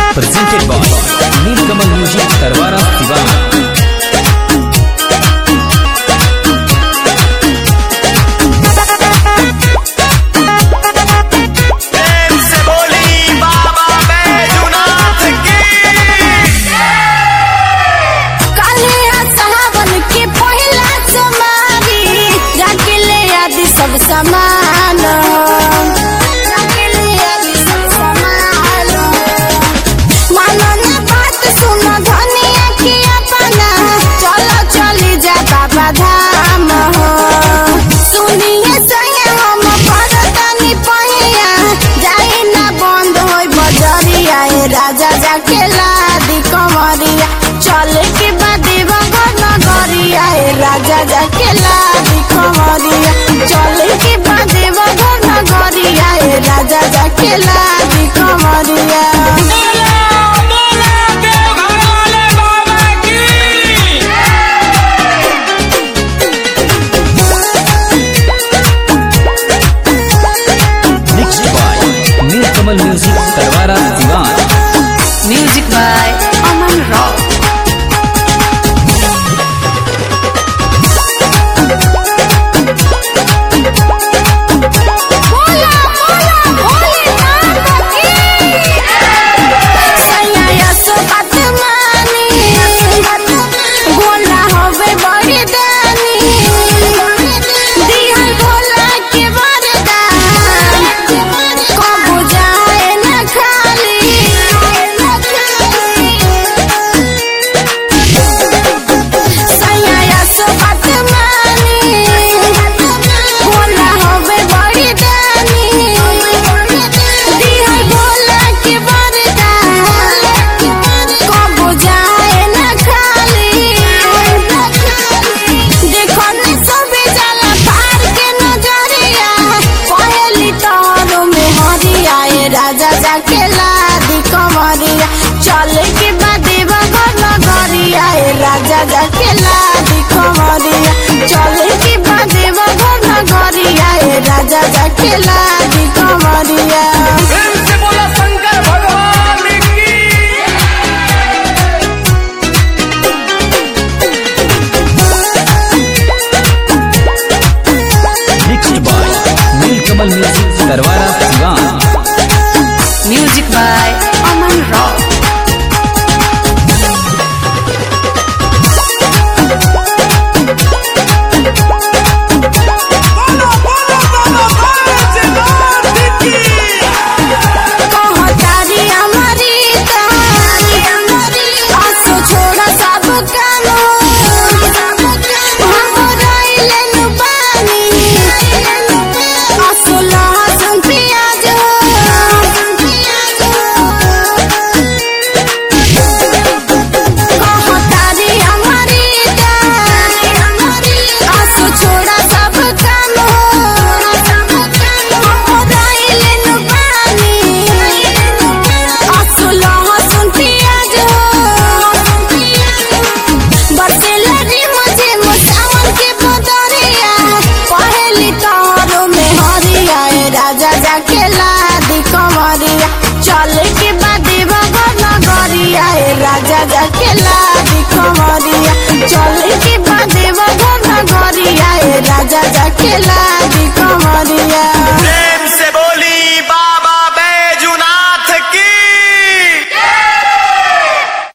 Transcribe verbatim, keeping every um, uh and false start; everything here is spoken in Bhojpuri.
presented by Nilkamal Music Tarwara Sivan. राजा जाके लादी कमरिया चले के बादेवा नगरिया राजा जाके लादी कमरिया चले के बादेवा नगरिया राजा जाके लादी कमरिया। Nilkamal Music Tarwara Sivan. Music by Aman Rao. राजा जाके लादी कमरिया चले के बादेवा नगरिया राजा जाके लादी कमरिया चले के बादेवा नगरिया राजा जाके लादी कमरिया। Mixed by Nilkamal Music Tarwara Sivan. Music by Aman Rao. राजा जाके लादी कमरिया चले के बादेवा नगरिया राजा जाके लादी कमरिया चले के बादेवा नगरिया राजा जाके